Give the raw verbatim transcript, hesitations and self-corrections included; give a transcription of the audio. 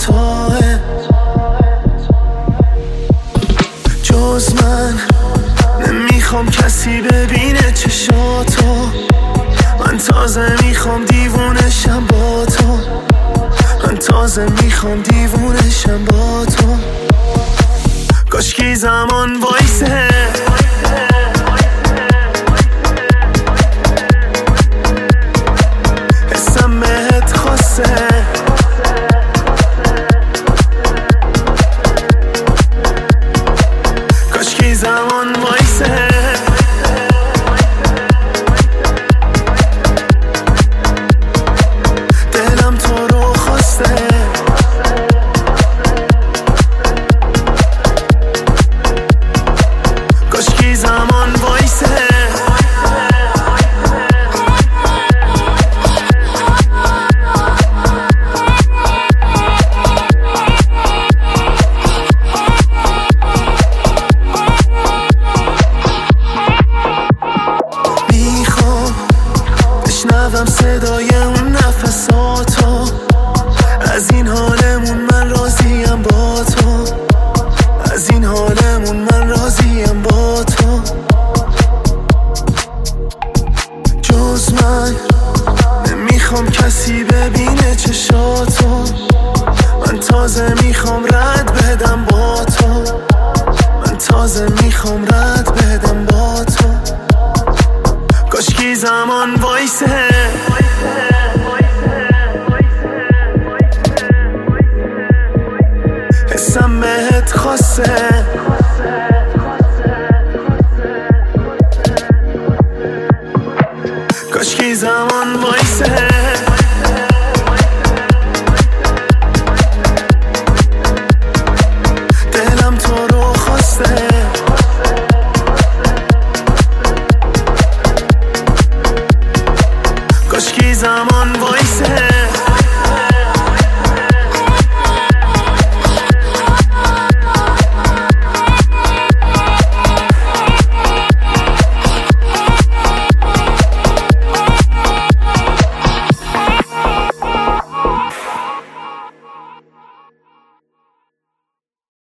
توه، جز من نمیخوام کسی ببینه چشاتو، من تازه میخوام دیوونشم با تو، من تازه میخوام دیوونشم با تو. کاشکی زمان وایسه، حسم بهت خواسته، کاشکی زمان وایسه، دلم تو رو خواسته، کاشکی زمان وایسه. میخوام بشنوم صدای اون نفساتو، از این حالمون من راضیم با تو، از این حالمون من راضیم با تو. جز من نمیخوام کسی ببینه چشاتو، من تازه میخوام رد بدم با تو، من تازه میخوام رد بدم با تو. کاشکی زمان وایسه، حسم بهت خواسته،